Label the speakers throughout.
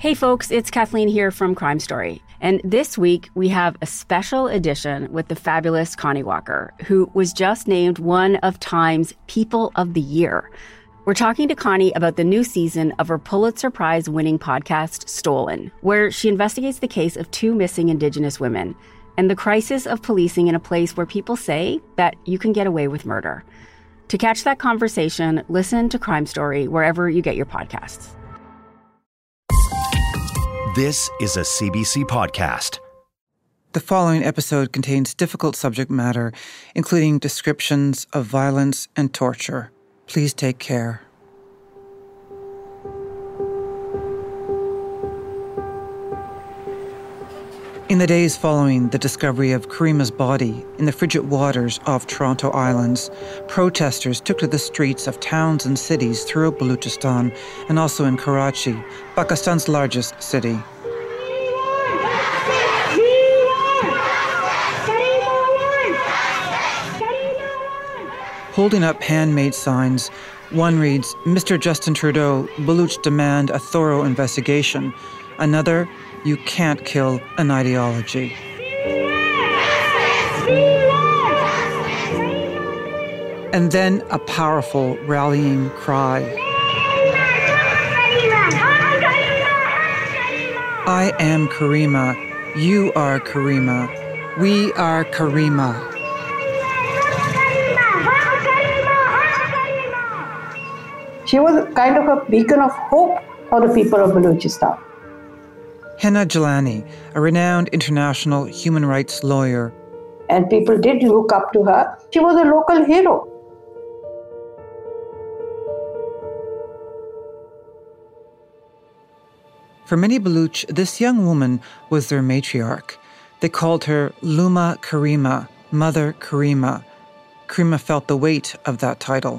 Speaker 1: Hey folks, it's Kathleen here from Crime Story. And this week we have a special edition with the fabulous Connie Walker, who was just named one of Time's People of the Year. We're talking to Connie about the new season of her Pulitzer Prize-winning podcast, Stolen, where she investigates the case of two missing Indigenous women and the crisis of policing in a place where people say that you can get away with murder. To catch that conversation, listen to Crime Story wherever you get your podcasts.
Speaker 2: This is a CBC podcast.
Speaker 3: The following episode contains difficult subject matter, including descriptions of violence and torture. Please take care. In the days following the discovery of Karima's body in the frigid waters off Toronto Islands, protesters took to the streets of towns and cities throughout Balochistan and also in Karachi, Pakistan's largest city. Holding up handmade signs, one reads, "Mr. Justin Trudeau, Baloch demand a thorough investigation." Another, "You can't kill an ideology." And then a powerful rallying cry. I am Karima. You are Karima. We are Karima.
Speaker 4: She was kind of a beacon of hope for the people of Balochistan.
Speaker 3: Henna Jalani, a renowned international human rights lawyer.
Speaker 4: And people did look up to her. She was a local hero.
Speaker 3: For many Baloch, this young woman was their matriarch. They called her Luma Karima, Mother Karima. Karima felt the weight of that title.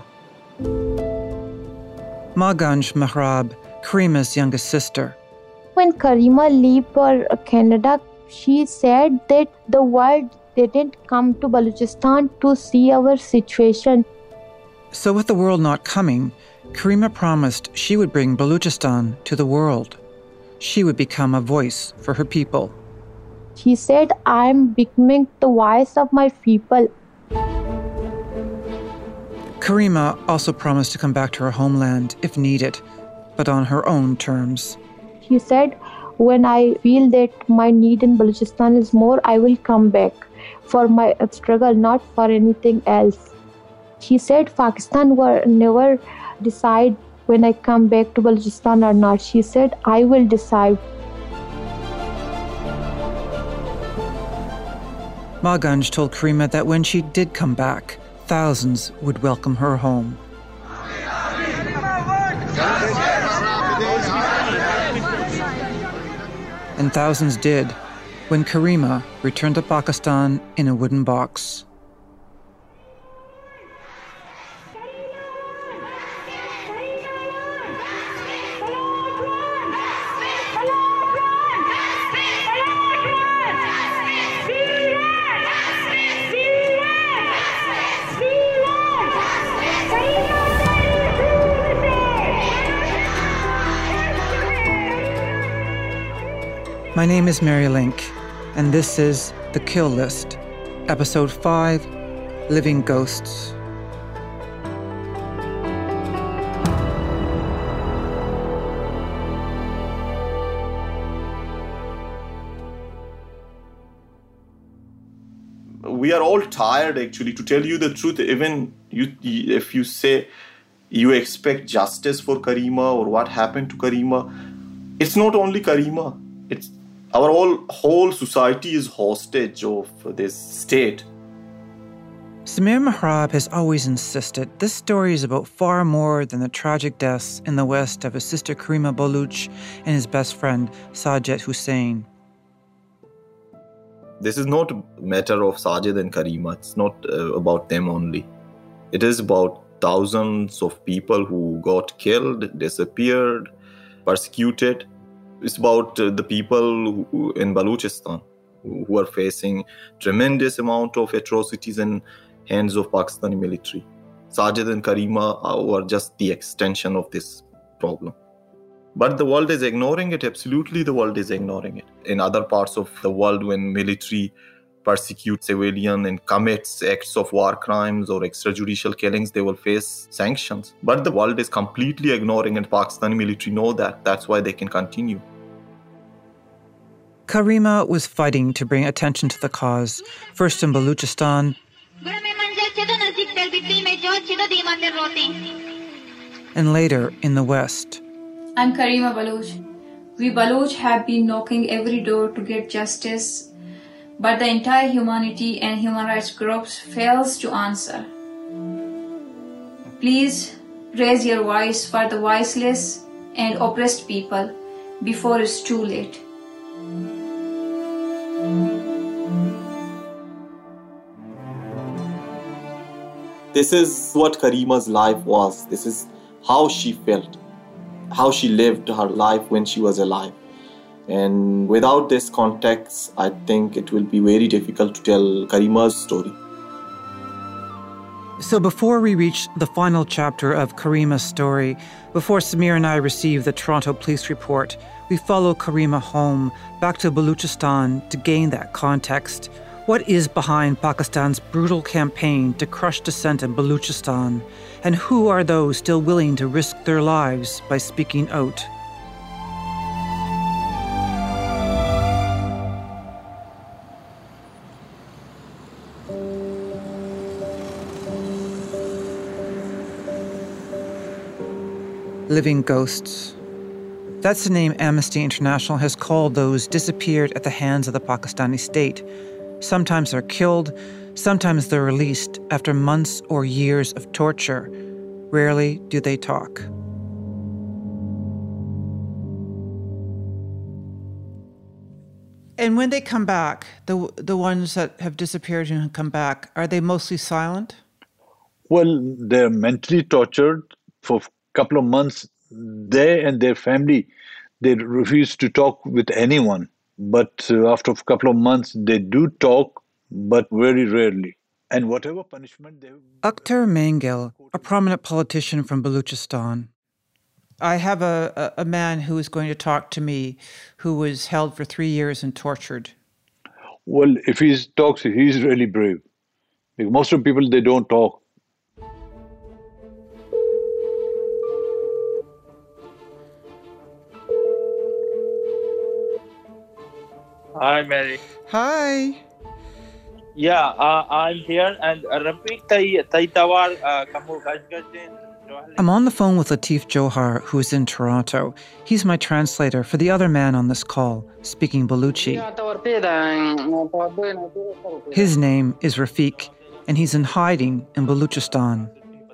Speaker 3: Maganj Mehrab, Karima's youngest sister.
Speaker 5: When Karima left for Canada, she said that the world didn't come to Balochistan to see our situation.
Speaker 3: So with the world not coming, Karima promised she would bring Balochistan to the world. She would become a voice for her people.
Speaker 5: She said, "I'm becoming the voice of my people."
Speaker 3: Karima also promised to come back to her homeland if needed, but on her own terms.
Speaker 5: She said, "When I feel that my need in Balochistan is more, I will come back for my struggle, not for anything else." She said Pakistan will never decide when I come back to Balochistan or not. She said, "I will decide."
Speaker 3: Maganj told Karima that when she did come back, thousands would welcome her home. And thousands did when Karima returned to Pakistan in a wooden box. My name is Mary Link, and this is The Kill List, Episode 5, Living Ghosts.
Speaker 6: We are all tired, actually, to tell you the truth. Even if you say you expect justice for Karima or what happened to Karima, it's not only Karima. It's our whole society is hostage of this state.
Speaker 3: Samir Mehrab has always insisted this story is about far more than the tragic deaths in the West of his sister Karima Baloch and his best friend Sajid Hussain.
Speaker 6: This is not a matter of Sajid and Karima. It's not about them only. It is about thousands of people who got killed, disappeared, persecuted. It's about the people in Balochistan who are facing tremendous amount of atrocities in hands of Pakistani military. Sajid and Karima were just the extension of this problem. But the world is ignoring it. Absolutely, the world is ignoring it. In other parts of the world, when military persecute civilian and commits acts of war crimes or extrajudicial killings, they will face sanctions. But the world is completely ignoring, and Pakistani military know that. That's why they can continue.
Speaker 3: Karima was fighting to bring attention to the cause, first in Baluchistan and later in the West.
Speaker 7: I'm Karima Baloch. We Baloch have been knocking every door to get justice, but the entire humanity and human rights groups fails to answer. Please raise your voice for the voiceless and oppressed people before it's too late.
Speaker 6: This is what Karima's life was. This is how she felt, how she lived her life when she was alive. And without this context, I think it will be very difficult to tell Karima's story.
Speaker 3: So before we reach the final chapter of Karima's story, before Samir and I receive the Toronto police report, we follow Karima home, back to Baluchistan to gain that context. What is behind Pakistan's brutal campaign to crush dissent in Baluchistan? And who are those still willing to risk their lives by speaking out? Living ghosts. That's the name Amnesty International has called those disappeared at the hands of the Pakistani state. Sometimes they're killed, sometimes they're released after months or years of torture. Rarely do they talk. And when they come back, the ones that have disappeared and come back, are they mostly silent?
Speaker 8: Well, they're mentally tortured for a couple of months. They and their family, they refuse to talk with anyone. But after a couple of months, they do talk, but very rarely. And whatever punishment they...
Speaker 3: Akhtar Mangil, a prominent politician from Baluchistan. I have a man who is going to talk to me who was held for 3 years and tortured.
Speaker 8: Well, if he talks, he's really brave. Like most of the people, they don't talk.
Speaker 9: Hi, Mary.
Speaker 3: Hi.
Speaker 9: Yeah, I'm here and Rafiq Tawar kamu gajgajen.
Speaker 3: I'm on the phone with Latif Johar, who is in Toronto. He's my translator for the other man on this call, speaking Baluchi. His name is Rafiq, and he's in hiding in Baluchistan.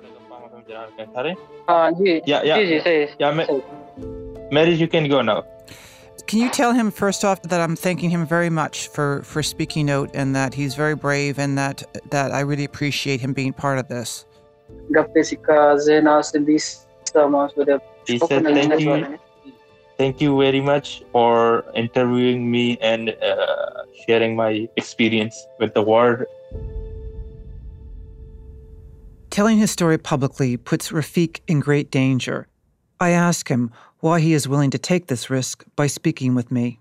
Speaker 9: Yeah, Mary, you can go now.
Speaker 3: Can you tell him first off that I'm thanking him very much for speaking out and that he's very brave and that I really appreciate him being part of this?
Speaker 9: He said thank you very much for interviewing me and sharing my experience with the world.
Speaker 3: Telling his story publicly puts Rafiq in great danger. I ask him why he is willing to take this risk by speaking with me.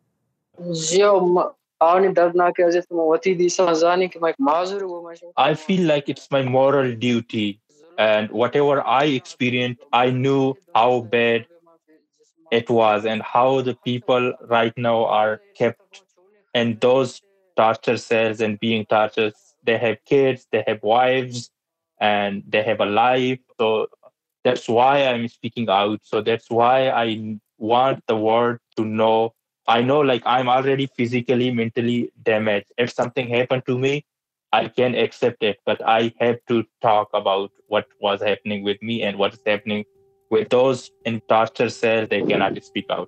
Speaker 9: I feel like it's my moral duty, and whatever I experienced, I knew how bad it was and how the people right now are kept in those torture cells and being tortured. They have kids, they have wives, and they have a life. So that's why I'm speaking out. So that's why I want the world to know. I know like I'm already physically, mentally damaged. If something happened to me, I can accept it, but I have to talk about what was happening with me and what is happening with those in torture cells. They cannot speak out.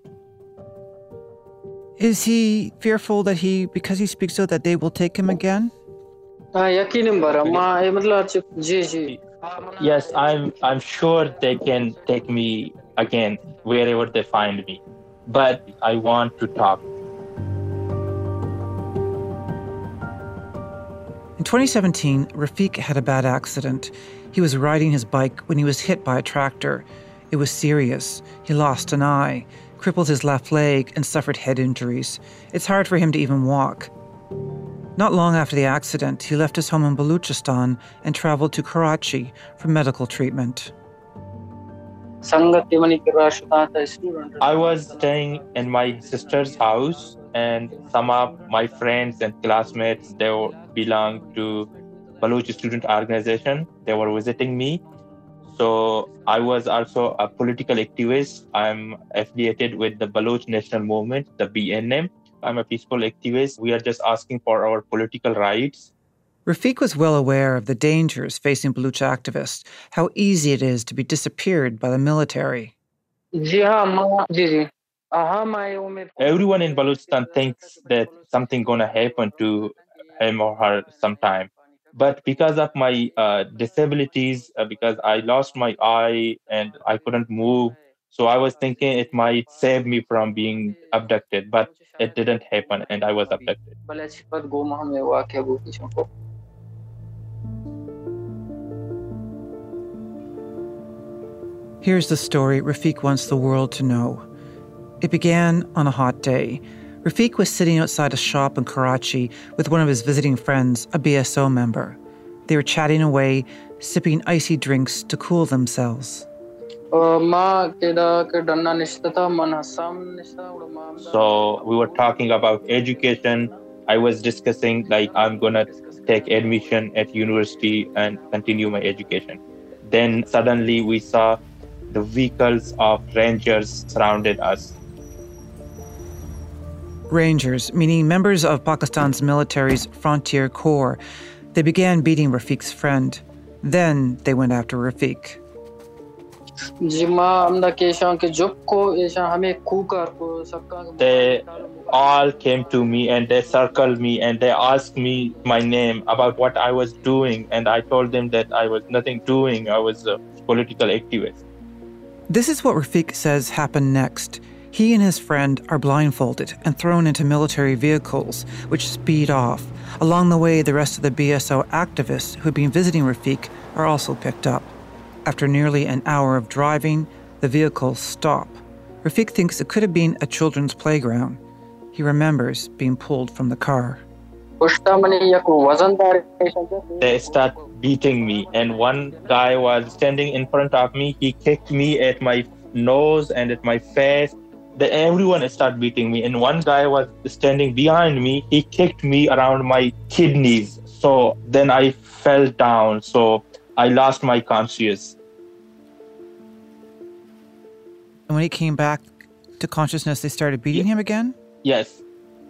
Speaker 3: Is he fearful that because he speaks out, that they will take him again?
Speaker 9: Yes, I'm sure they can take me again wherever they find me, but I want to talk.
Speaker 3: In 2017, Rafiq had a bad accident. He was riding his bike when he was hit by a tractor. It was serious. He lost an eye, crippled his left leg, and suffered head injuries. It's hard for him to even walk. Not long after the accident, he left his home in Baluchistan and traveled to Karachi for medical treatment.
Speaker 9: I was staying in my sister's house, and some of my friends and classmates, they belong to Baloch Student Organization. They were visiting me. So I was also a political activist. I'm affiliated with the Baloch National Movement, the BNM. I'm a peaceful activist. We are just asking for our political rights.
Speaker 3: Rafiq was well aware of the dangers facing Baloch activists, how easy it is to be disappeared by the military.
Speaker 9: Everyone in Balochistan thinks that something gonna happen to him or her sometime. But because of my disabilities, because I lost my eye and I couldn't move, so I was thinking it might save me from being abducted, but it didn't happen and I was abducted.
Speaker 3: Here's the story Rafiq wants the world to know. It began on a hot day. Rafiq was sitting outside a shop in Karachi with one of his visiting friends, a BSO member. They were chatting away, sipping icy drinks to cool themselves.
Speaker 9: So we were talking about education. I was discussing I'm going to take admission at university and continue my education. Then suddenly we saw the vehicles of rangers surrounded us.
Speaker 3: Rangers, meaning members of Pakistan's military's Frontier Corps. They began beating Rafiq's friend. Then they went after Rafiq.
Speaker 9: They all came to me and they circled me and they asked me my name, about what I was doing, and I told them that I was nothing doing. I was a political activist.
Speaker 3: This is what Rafiq says happened next. He and his friend are blindfolded and thrown into military vehicles, which speed off. Along the way, the rest of the BSO activists who had been visiting Rafiq are also picked up. After nearly an hour of driving, the vehicles stop. Rafiq thinks it could have been a children's playground. He remembers being pulled from the car.
Speaker 9: They start beating me, and one guy was standing in front of me. He kicked me at my nose and at my face. Everyone started beating me, and one guy was standing behind me. He kicked me around my kidneys. So then I fell down. So I lost my consciousness.
Speaker 3: And when he came back to consciousness, they started beating him again?
Speaker 9: Yes.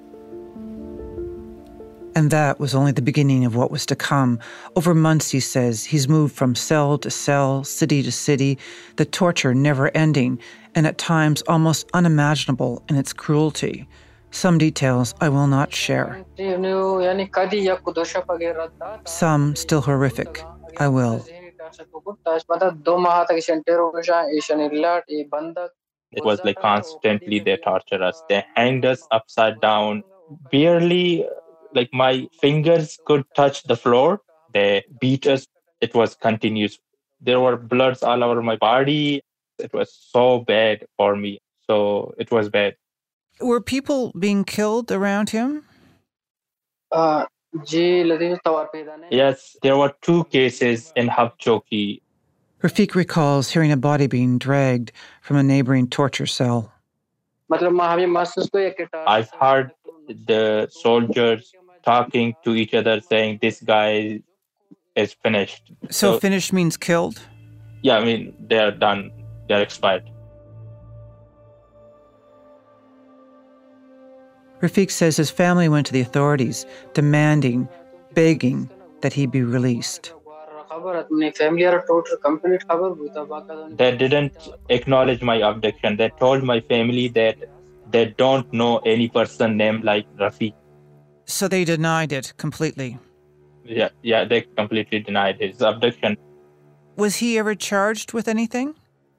Speaker 3: And that was only the beginning of what was to come. Over months, he says, he's moved from cell to cell, city to city, the torture never ending, and at times almost unimaginable in its cruelty. Some details I will not share. Some still horrific. I will.
Speaker 9: It was constantly they tortured us. They hanged us upside down. Barely my fingers could touch the floor. They beat us. It was continuous. There were bloods all over my body. It was so bad for me. So it was bad.
Speaker 3: Were people being killed around him?
Speaker 9: Yes, there were 2 cases in Habchoki.
Speaker 3: Rafiq recalls hearing a body being dragged from a neighboring torture cell.
Speaker 9: I've heard the soldiers talking to each other saying this guy is finished.
Speaker 3: So finished means killed?
Speaker 9: Yeah, they're done. They're expired.
Speaker 3: Rafiq says his family went to the authorities, demanding, begging that he be released.
Speaker 9: They didn't acknowledge my abduction. They told my family that they don't know any person named Rafiq.
Speaker 3: So they denied it completely?
Speaker 9: Yeah, they completely denied his abduction.
Speaker 3: Was he ever charged with anything?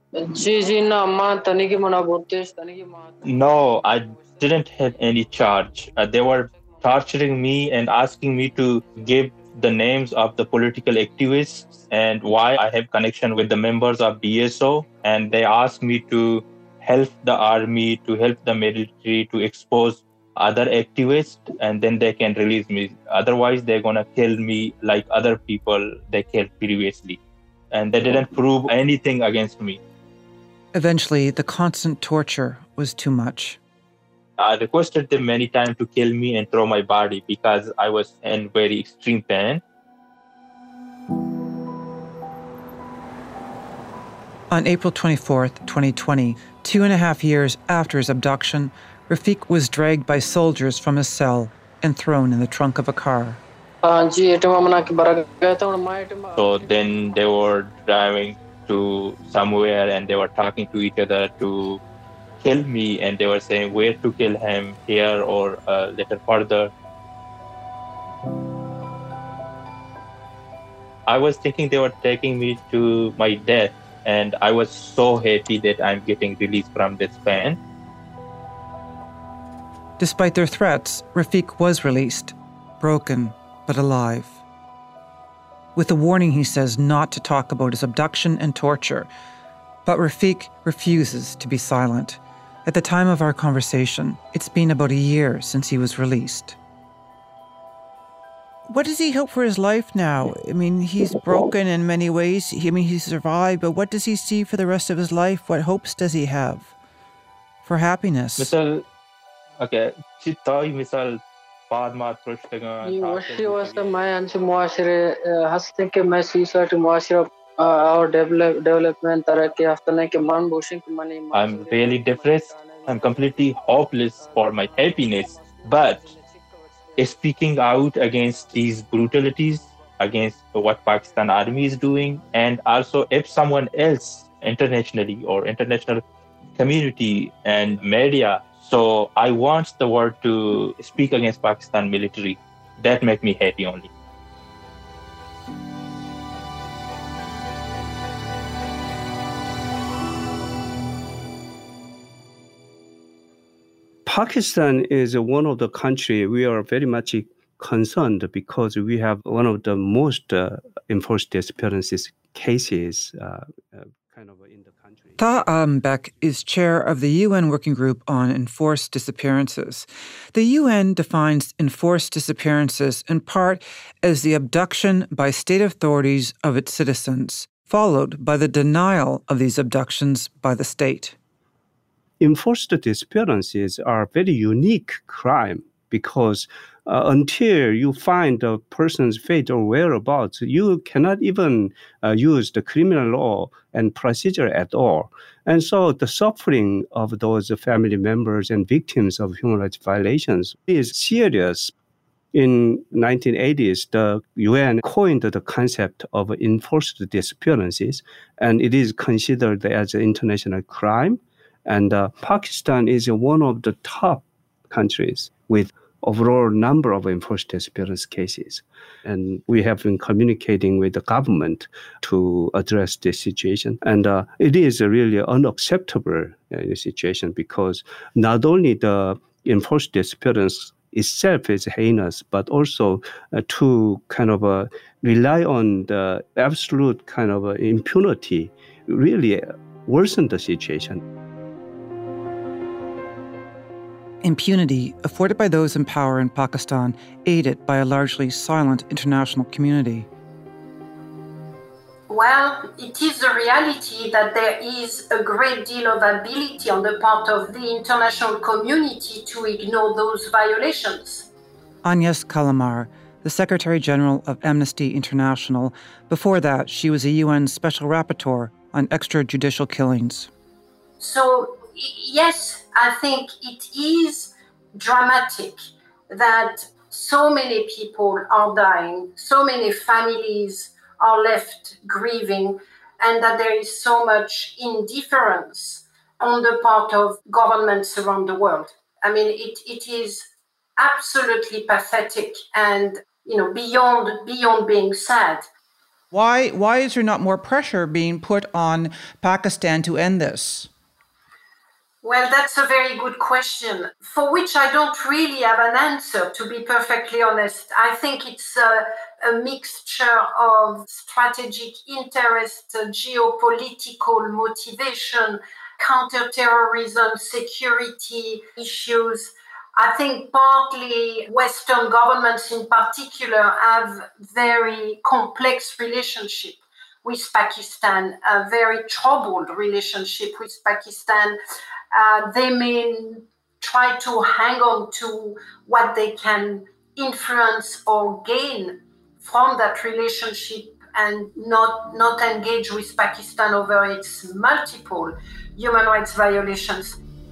Speaker 9: No, I didn't have any charge. They were torturing me and asking me to give the names of the political activists and why I have connection with the members of BSO. And they asked me to help the army, to help the military, to expose other activists, and then they can release me. Otherwise, they're going to kill me like other people they killed previously. And they didn't prove anything against me.
Speaker 3: Eventually, the constant torture was too much.
Speaker 9: I requested them many times to kill me and throw my body because I was in very extreme pain.
Speaker 3: On April 24th, 2020, 2.5 years after his abduction, Rafiq was dragged by soldiers from his cell and thrown in the trunk of a car.
Speaker 9: So then they were driving to somewhere and they were talking to each other to kill me, and they were saying where to kill him, here or a little further. I was thinking they were taking me to my death, and I was so happy that I'm getting released from this pain.
Speaker 3: Despite their threats, Rafiq was released, broken but alive. With a warning, he says, not to talk about his abduction and torture. But Rafiq refuses to be silent. At the time of our conversation, it's been about a year since he was released. What does he hope for his life now? I mean, he's broken in many ways. He survived, but what does he see for the rest of his life? What hopes does he have for happiness?
Speaker 9: Misal, okay, misal I'm really depressed. I'm completely hopeless for my happiness. But speaking out against these brutalities, against what Pakistan Army is doing, and also if someone else internationally or international community and media, so I want the world to speak against Pakistan military. That make me happy only.
Speaker 10: Pakistan is one of the countries we are very much concerned because we have one of the most enforced disappearances cases in the country.
Speaker 3: Taha Almbek is chair of the UN Working Group on Enforced Disappearances. The UN defines enforced disappearances in part as the abduction by state authorities of its citizens, followed by the denial of these abductions by the state.
Speaker 10: Enforced disappearances are a very unique crime because until you find a person's fate or whereabouts, you cannot even use the criminal law and procedure at all. And so the suffering of those family members and victims of human rights violations is serious. In 1980s, the UN coined the concept of enforced disappearances, and it is considered as an international crime. And Pakistan is one of the top countries with overall number of enforced disappearance cases. And we have been communicating with the government to address this situation. And it is a really unacceptable situation because not only the enforced disappearance itself is heinous, but also to rely on the absolute impunity really worsen the situation.
Speaker 3: Impunity afforded by those in power in Pakistan, aided by a largely silent international community.
Speaker 11: Well, it is the reality that there is a great deal of ability on the part of the international community to ignore those violations.
Speaker 3: Agnes Kalamar, the Secretary General of Amnesty International. Before that, she was a UN Special Rapporteur on extrajudicial killings.
Speaker 11: So, yes, I think it is dramatic that so many people are dying, so many families are left grieving, and that there is so much indifference on the part of governments around the world. I mean, it is absolutely pathetic and, beyond being sad.
Speaker 3: Why is there not more pressure being put on Pakistan to end this?
Speaker 11: Well, that's a very good question, for which I don't really have an answer, to be perfectly honest. I think it's a mixture of strategic interest, geopolitical motivation, counterterrorism, security issues. I think partly Western governments in particular have very complex relationship with Pakistan, a very troubled relationship with Pakistan. They may try to hang on to what they can influence or gain from that relationship and not engage with Pakistan over its multiple human rights violations.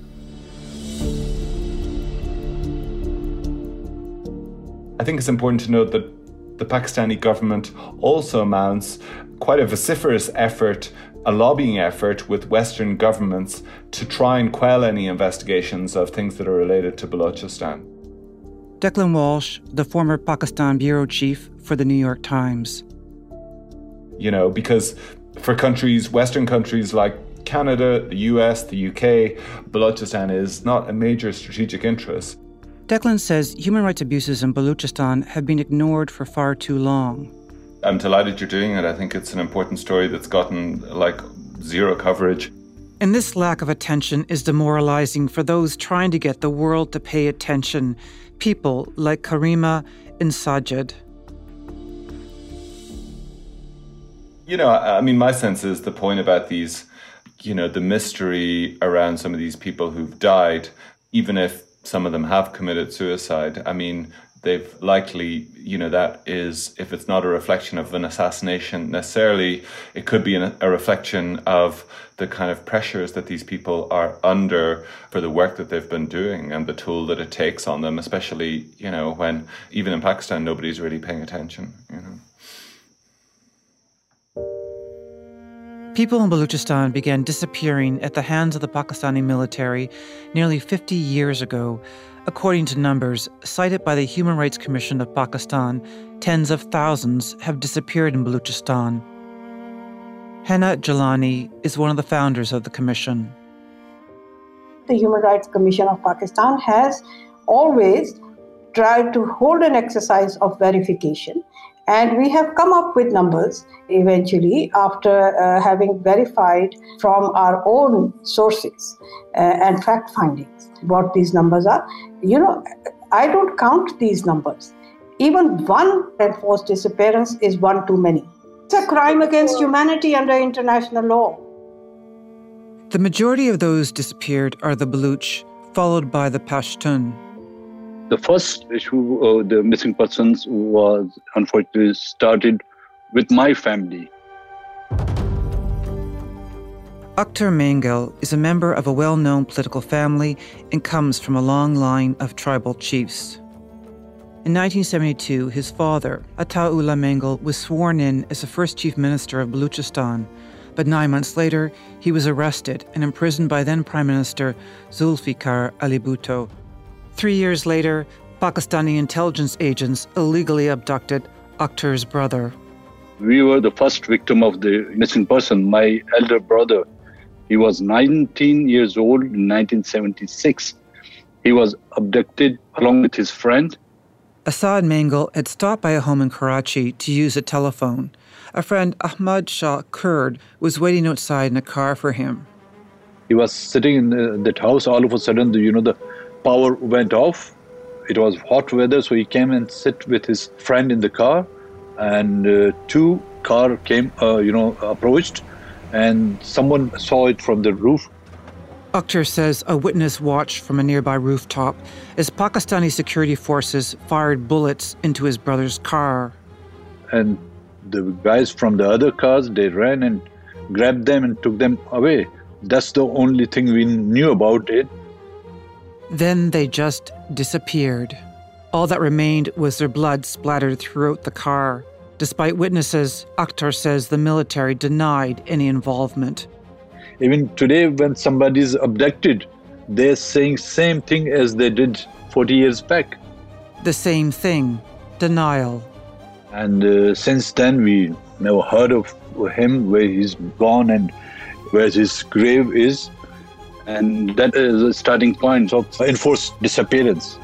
Speaker 12: I think it's important to note that the Pakistani government also mounts quite a vociferous effort, a lobbying effort with Western governments to try and quell any investigations of things that are related to Balochistan.
Speaker 3: Declan Walsh, the former Pakistan bureau chief for the New York Times.
Speaker 12: You know, because for countries, Western countries like Canada, the US, the UK, Balochistan is not a major strategic interest.
Speaker 3: Declan says human rights abuses in Balochistan have been ignored for far too long.
Speaker 12: I'm delighted you're doing it. I think it's an important story that's gotten zero coverage.
Speaker 3: And this lack of attention is demoralizing for those trying to get the world to pay attention, people like Karima and Sajid.
Speaker 12: You know, I mean, my sense is the point about these, you know, the mystery around some of these people who've died, even if some of them have committed suicide, I mean, they've likely, you know, that is, if it's not a reflection of an assassination necessarily, it could be a reflection of the kind of pressures that these people are under for the work that they've been doing and the toll that it takes on them, especially, you know, when even in Pakistan, nobody's really paying attention, you know.
Speaker 3: People in Balochistan began disappearing at the hands of the Pakistani military nearly 50 years ago. According to numbers cited by the Human Rights Commission of Pakistan, tens of thousands have disappeared in Balochistan. Henna Jalani is one of the founders of the commission.
Speaker 4: The Human Rights Commission of Pakistan has always tried to hold an exercise of verification. And we have come up with numbers eventually after having verified from our own sources and fact findings what these numbers are. You know, I don't count these numbers. Even one enforced disappearance is one too many. It's a crime against humanity under international law.
Speaker 3: The majority of those disappeared are the Baluch, followed by the Pashtun.
Speaker 8: The first issue, the missing persons, was unfortunately started with my family.
Speaker 3: Akhtar Mangal is a member of a well-known political family and comes from a long line of tribal chiefs. In 1972, his father, Ataullah Mangal, was sworn in as the first chief minister of Balochistan, but 9 months later, he was arrested and imprisoned by then Prime Minister Zulfikar Ali Bhutto. 3 years later, Pakistani intelligence agents illegally abducted Akhtar's brother.
Speaker 8: We were the first victim of the missing person, my elder brother. He was 19 years old in 1976. He was abducted along with his friend.
Speaker 3: Asad Mangal had stopped by a home in Karachi to use a telephone. A friend, Ahmad Shah Kurd, was waiting outside in a car for him.
Speaker 8: He was sitting in that house. All of a sudden, the power went off. It was hot weather, so he came and sat with his friend in the car. And two cars came, approached, and someone saw it from the roof.
Speaker 3: Akhtar says a witness watched from a nearby rooftop as Pakistani security forces fired bullets into his brother's car.
Speaker 8: And the guys from the other cars, they ran and grabbed them and took them away. That's the only thing we knew about it.
Speaker 3: Then they just disappeared. All that remained was their blood splattered throughout the car. Despite witnesses, Akhtar says the military denied any involvement.
Speaker 8: Even today, when somebody is abducted, they're saying same thing as they did 40 years back.
Speaker 3: The same thing, denial.
Speaker 8: And since then, we never heard of him, where he's gone and where his grave is. And that is a starting point of enforced disappearance.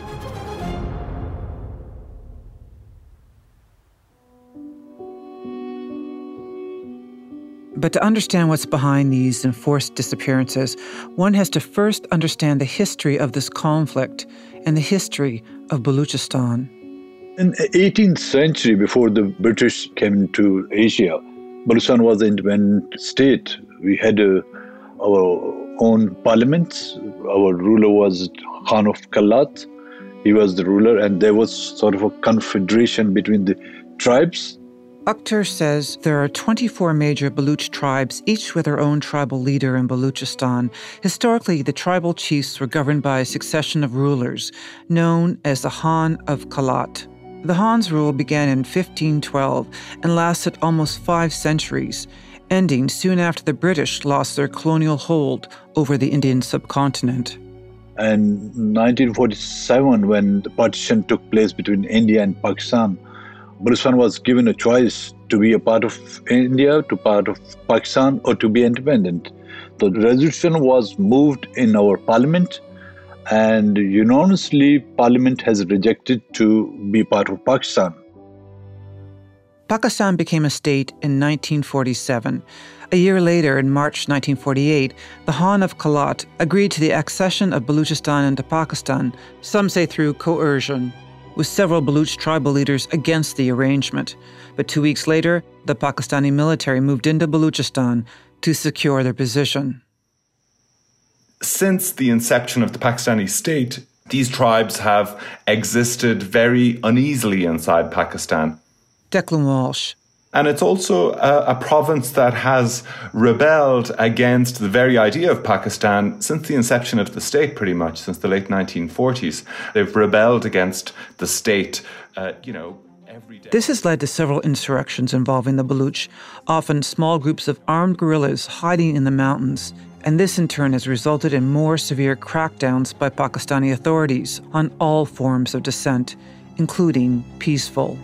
Speaker 3: But to understand what's behind these enforced disappearances, one has to first understand the history of this conflict and the history of Baluchistan.
Speaker 8: In the 18th century, before the British came to Asia, Baluchistan was an independent state. We had our own parliaments. Our ruler was Khan of Kalat. He was the ruler, and there was sort of a confederation between the tribes.
Speaker 3: Akhtar says there are 24 major Baluch tribes, each with their own tribal leader in Baluchistan. Historically, the tribal chiefs were governed by a succession of rulers, known as the Khan of Kalat. The Khan's rule began in 1512 and lasted almost 5 centuries, ending soon after the British lost their colonial hold over the Indian subcontinent.
Speaker 8: And 1947, when the partition took place between India and Pakistan, Baluchistan was given a choice to be a part of India, to part of Pakistan, or to be independent. The resolution was moved in our parliament, and unanimously, Parliament has rejected to be part of Pakistan.
Speaker 3: Pakistan became a state in 1947. A year later, in March 1948, the Khan of Kalat agreed to the accession of Baluchistan into Pakistan, some say through coercion, with several Baluch tribal leaders against the arrangement. But 2 weeks later, the Pakistani military moved into Baluchistan to secure their position.
Speaker 12: Since the inception of the Pakistani state, these tribes have existed very uneasily inside Pakistan.
Speaker 3: Declan Walsh.
Speaker 12: And it's also a province that has rebelled against the very idea of Pakistan since the inception of the state, pretty much, since the late 1940s. They've rebelled against the state, every day.
Speaker 3: This has led to several insurrections involving the Baluch, often small groups of armed guerrillas hiding in the mountains. And this in turn has resulted in more severe crackdowns by Pakistani authorities on all forms of dissent, including peaceful.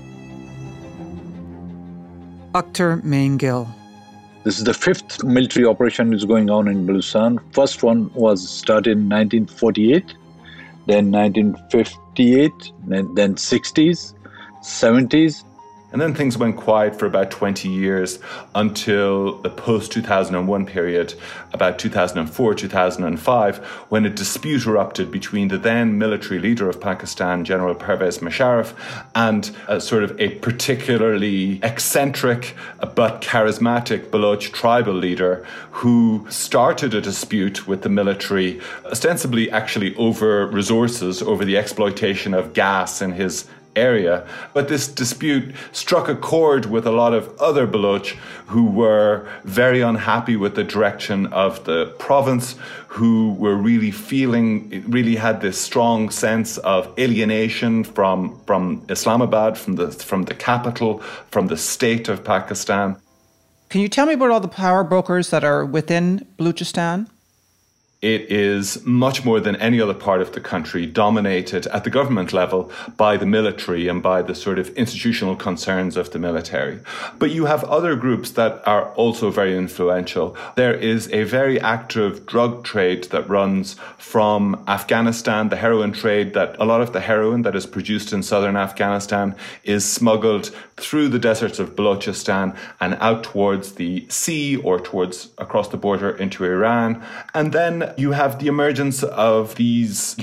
Speaker 3: Akhtar Maingil.
Speaker 8: This is the 5th military operation that's going on in Baluchistan. First one was started in 1948, then 1958, then 60s, 70s.
Speaker 12: And then things went quiet for about 20 years until the post-2001 period, about 2004, 2005, when a dispute erupted between the then military leader of Pakistan, General Pervez Musharraf, and a particularly eccentric but charismatic Baloch tribal leader who started a dispute with the military, ostensibly actually over resources, over the exploitation of gas in his area. But this dispute struck a chord with a lot of other Baloch who were very unhappy with the direction of the province, who were really had this strong sense of alienation from Islamabad, from the capital, from the state of Pakistan.
Speaker 3: Can you tell me about all the power brokers that are within Baluchistan?
Speaker 12: It is much more than any other part of the country dominated at the government level by the military and by the sort of institutional concerns of the military. But you have other groups that are also very influential. There is a very active drug trade that runs from Afghanistan, the heroin trade, that a lot of the heroin that is produced in southern Afghanistan is smuggled through the deserts of Balochistan and out towards the sea or towards across the border into Iran. And then you have the emergence of these,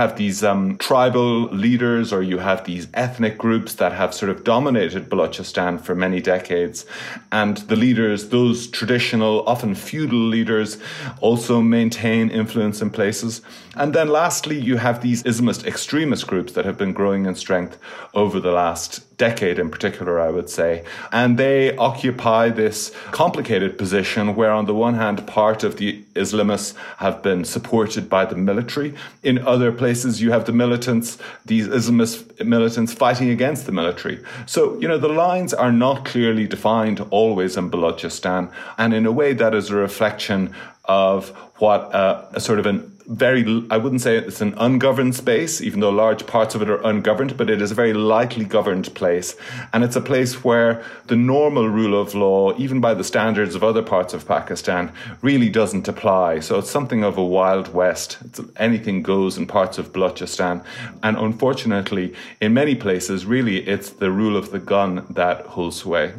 Speaker 12: tribal leaders, or you have these ethnic groups that have sort of dominated Balochistan for many decades. And the leaders, those traditional, often feudal leaders, also maintain influence in places. And then lastly, you have these Islamist extremist groups that have been growing in strength over the last decade in particular, I would say. And they occupy this complicated position where on the one hand, part of the Islamists have been supported by the military. In other places, you have the militants, these Islamist militants fighting against the military. So, the lines are not clearly defined always in Balochistan. And in a way, that is a reflection of what a sort of an I wouldn't say it's an ungoverned space, even though large parts of it are ungoverned, but it is a very lightly governed place. And it's a place where the normal rule of law, even by the standards of other parts of Pakistan, really doesn't apply. So it's something of a Wild West. Anything goes in parts of Balochistan. And unfortunately, in many places, really, it's the rule of the gun that holds sway.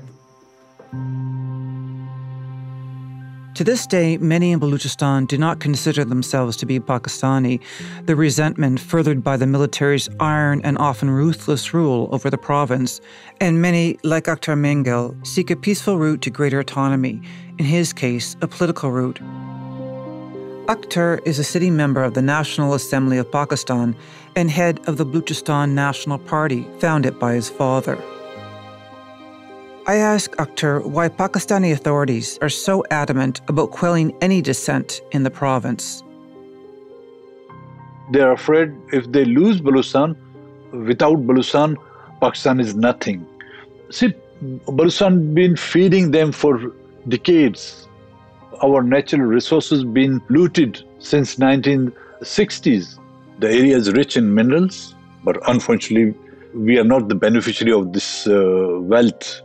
Speaker 3: To this day, many in Balochistan do not consider themselves to be Pakistani, the resentment furthered by the military's iron and often ruthless rule over the province, and many, like Akhtar Mengel, seek a peaceful route to greater autonomy, in his case, a political route. Akhtar is a sitting member of the National Assembly of Pakistan and head of the Balochistan National Party, founded by his father. I ask Akhtar why Pakistani authorities are so adamant about quelling any dissent in the province.
Speaker 8: They're afraid if they lose Balochistan, without Balochistan, Pakistan is nothing. See, Balochistan been feeding them for decades. Our natural resources been looted since 1960s. The area is rich in minerals, but unfortunately, we are not the beneficiary of this wealth.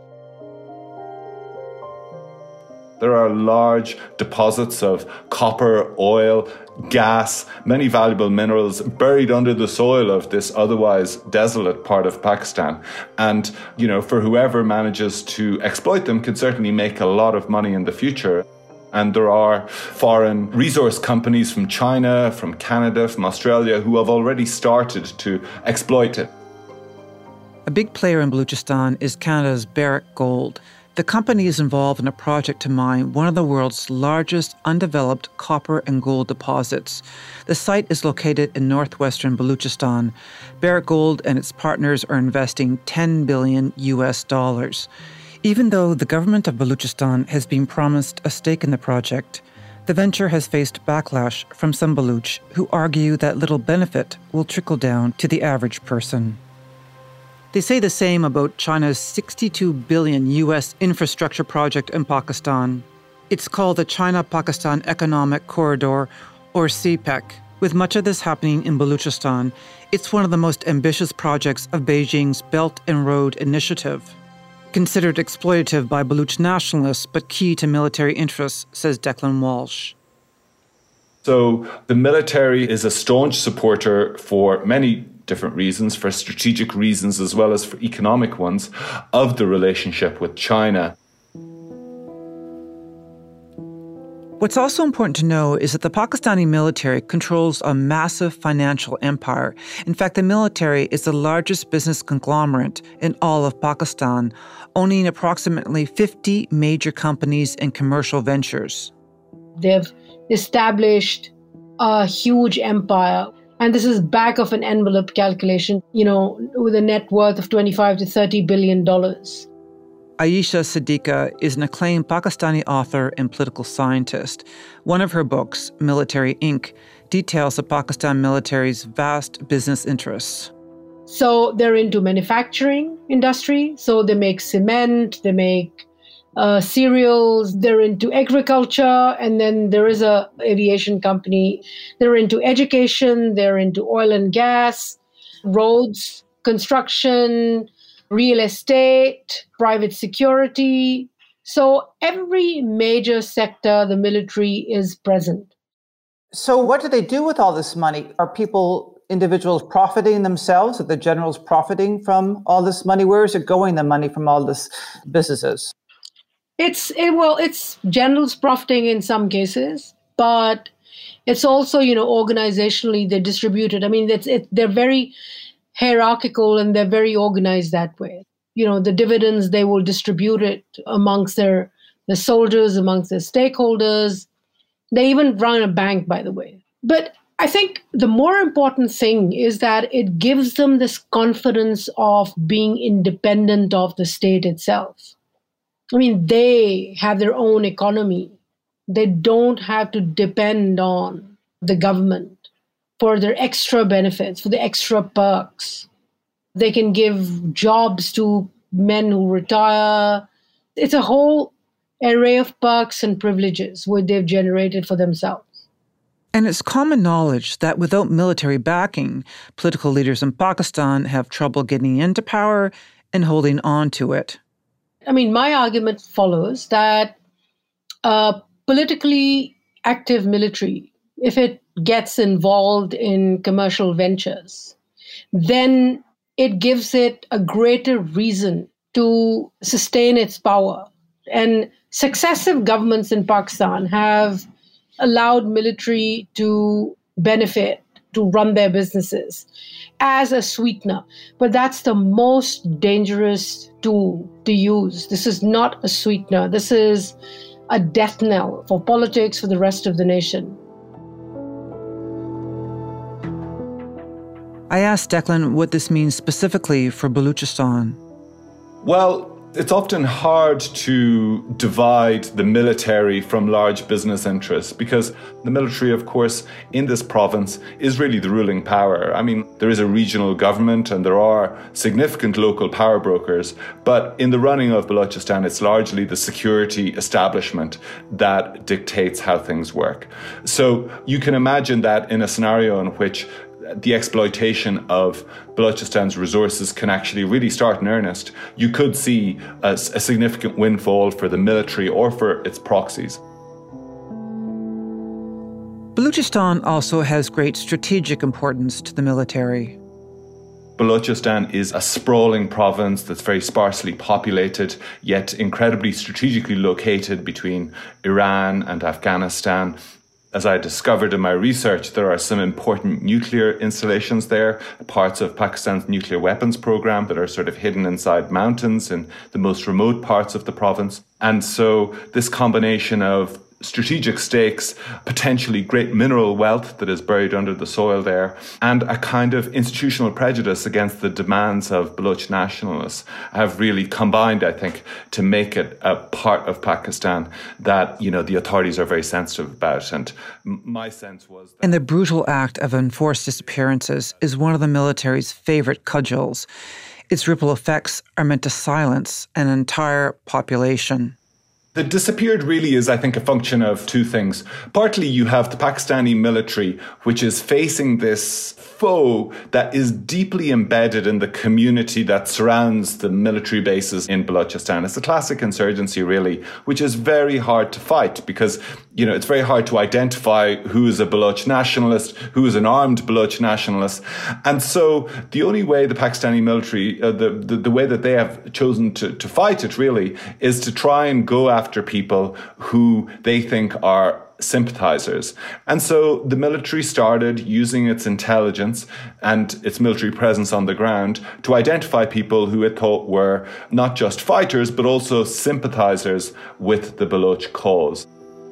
Speaker 12: There are large deposits of copper, oil, gas, many valuable minerals buried under the soil of this otherwise desolate part of Pakistan. And, for whoever manages to exploit them can certainly make a lot of money in the future. And there are foreign resource companies from China, from Canada, from Australia who have already started to exploit it.
Speaker 3: A big player in Balochistan is Canada's Barrick Gold. The company is involved in a project to mine one of the world's largest undeveloped copper and gold deposits. The site is located in northwestern Balochistan. Barrick Gold and its partners are investing $10 billion. Even though the government of Balochistan has been promised a stake in the project, the venture has faced backlash from some Baloch who argue that little benefit will trickle down to the average person. They say the same about China's $62 billion U.S. infrastructure project in Pakistan. It's called the China-Pakistan Economic Corridor, or CPEC. With much of this happening in Balochistan, it's one of the most ambitious projects of Beijing's Belt and Road Initiative. Considered exploitative by Baloch nationalists, but key to military interests, says Declan Walsh.
Speaker 12: So the military is a staunch supporter for many different reasons, for strategic reasons as well as for economic ones, of the relationship with China.
Speaker 3: What's also important to know is that the Pakistani military controls a massive financial empire. In fact, the military is the largest business conglomerate in all of Pakistan, owning approximately 50 major companies and commercial ventures.
Speaker 13: They've established a huge empire. And this is back of an envelope calculation, with a net worth of $25 to $30 billion.
Speaker 3: Ayesha Siddiqa is an acclaimed Pakistani author and political scientist. One of her books, Military Inc., details the Pakistan military's vast business interests.
Speaker 13: So they're into manufacturing industry. So they make cement, they make cereals, they're into agriculture, and then there is a aviation company. They're into education, they're into oil and gas, roads, construction, real estate, private security. So every major sector, the military is present.
Speaker 14: So what do they do with all this money? Are individuals profiting themselves? Are the generals profiting from all this money? Where is it going, the money from all this businesses?
Speaker 13: It's generals profiting in some cases, but it's also, organizationally they're distributed. I mean, they're very hierarchical and they're very organized that way. The dividends, they will distribute it amongst the soldiers, amongst their stakeholders. They even run a bank, by the way. But I think the more important thing is that it gives them this confidence of being independent of the state itself. I mean, they have their own economy. They don't have to depend on the government for their extra benefits, for the extra perks. They can give jobs to men who retire. It's a whole array of perks and privileges which they've generated for themselves.
Speaker 3: And it's common knowledge that without military backing, political leaders in Pakistan have trouble getting into power and holding on to it.
Speaker 13: I mean, my argument follows that a politically active military, if it gets involved in commercial ventures, then it gives it a greater reason to sustain its power. And successive governments in Pakistan have allowed military to benefit, to run their businesses as a sweetener. But that's the most dangerous tool to use. This is not a sweetener. This is a death knell for politics, for the rest of the nation.
Speaker 3: I asked Declan what this means specifically for Baluchistan.
Speaker 12: Well, it's often hard to divide the military from large business interests because the military, of course, in this province is really the ruling power. I mean, there is a regional government and there are significant local power brokers, but in the running of Balochistan, it's largely the security establishment that dictates how things work. So you can imagine that in a scenario in which the exploitation of Balochistan's resources can actually really start in earnest, you could see a significant windfall for the military or for its proxies.
Speaker 3: Balochistan also has great strategic importance to the military.
Speaker 12: Balochistan is a sprawling province that's very sparsely populated, yet incredibly strategically located between Iran and Afghanistan. As I discovered in my research, there are some important nuclear installations there, parts of Pakistan's nuclear weapons program that are sort of hidden inside mountains in the most remote parts of the province. And so this combination of strategic stakes, potentially great mineral wealth that is buried under the soil there, and a kind of institutional prejudice against the demands of Baloch nationalists have really combined, I think, to make it a part of Pakistan that, you know, the authorities are very sensitive about. And my sense was that...
Speaker 3: And the brutal act of enforced disappearances is one of the military's favorite cudgels. Its ripple effects are meant to silence an entire population.
Speaker 12: The disappeared really is, I think, a function of two things. Partly you have the Pakistani military, which is facing this foe that is deeply embedded in the community that surrounds the military bases in Balochistan. It's a classic insurgency, really, which is very hard to fight because, you know, it's very hard to identify who is a Baloch nationalist, who is an armed Baloch nationalist. And so the only way the Pakistani military, the way that they have chosen to fight it, really, is to try and go after people who they think are sympathizers. And so the military started using its intelligence and its military presence on the ground to identify people who it thought were not just fighters, but also sympathizers with the Baloch cause.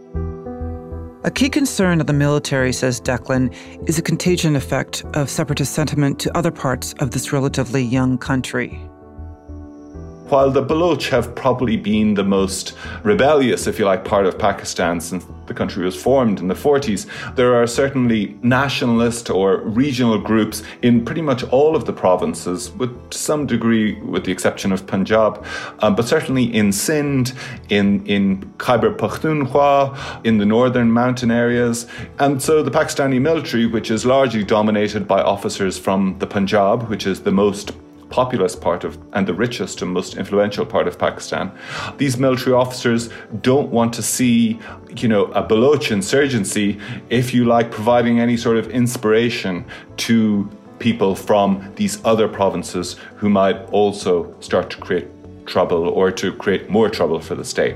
Speaker 3: A key concern of the military, says Declan, is the contagion effect of separatist sentiment to other parts of this relatively young country.
Speaker 12: While the Baloch have probably been the most rebellious, if you like, part of Pakistan since the country was formed in the 40s, there are certainly nationalist or regional groups in pretty much all of the provinces, with some degree, with the exception of Punjab, but certainly in Sindh, in Khyber Pakhtunkhwa, in the northern mountain areas. And so the Pakistani military, which is largely dominated by officers from the Punjab, which is the most populous part of and the richest and most influential part of Pakistan. These military officers don't want to see, you know, a Baloch insurgency, if you like, providing any sort of inspiration to people from these other provinces who might also start to create trouble or to create more trouble for the state.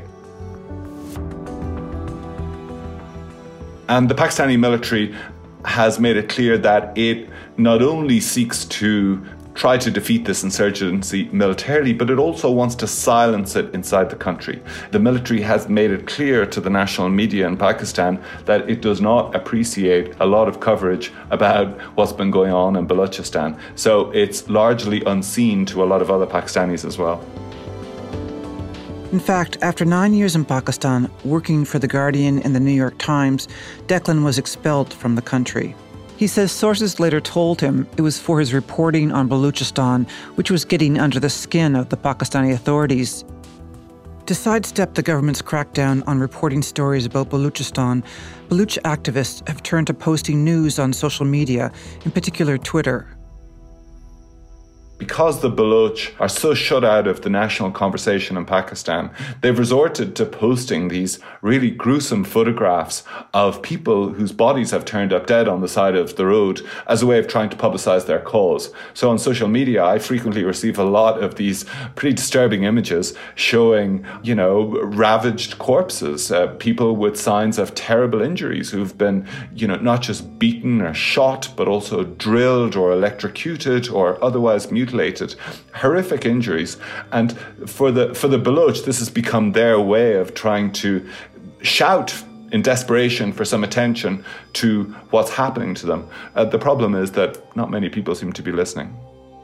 Speaker 12: And the Pakistani military has made it clear that it not only seeks to try to defeat this insurgency militarily, but it also wants to silence it inside the country. The military has made it clear to the national media in Pakistan that it does not appreciate a lot of coverage about what's been going on in Balochistan. So it's largely unseen to a lot of other Pakistanis as well.
Speaker 3: In fact, after 9 years in Pakistan, working for The Guardian and The New York Times, Declan was expelled from the country. He says sources later told him it was for his reporting on Balochistan, which was getting under the skin of the Pakistani authorities. To sidestep the government's crackdown on reporting stories about Baluchistan, Baluch activists have turned to posting news on social media, in particular Twitter.
Speaker 12: Because the Baloch are so shut out of the national conversation in Pakistan, they've resorted to posting these really gruesome photographs of people whose bodies have turned up dead on the side of the road as a way of trying to publicize their cause. So on social media, I frequently receive a lot of these pretty disturbing images showing, ravaged corpses, people with signs of terrible injuries who've been, not just beaten or shot, but also drilled or electrocuted or otherwise mutilated. Horrific injuries. And for the Baloch, this has become their way of trying to shout in desperation for some attention to what's happening to them. The problem is that not many people seem to be listening.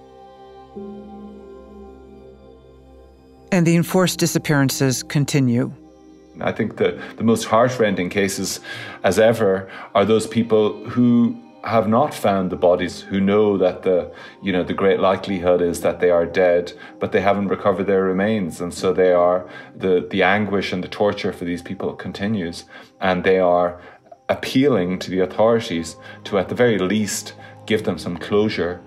Speaker 3: And the enforced disappearances continue.
Speaker 12: I think the most heartrending cases as ever are those people who have not found the bodies, who know that the great likelihood is that they are dead, but they haven't recovered their remains. And so the anguish and the torture for these people continues. And they are appealing to the authorities to, at the very least, give them some closure.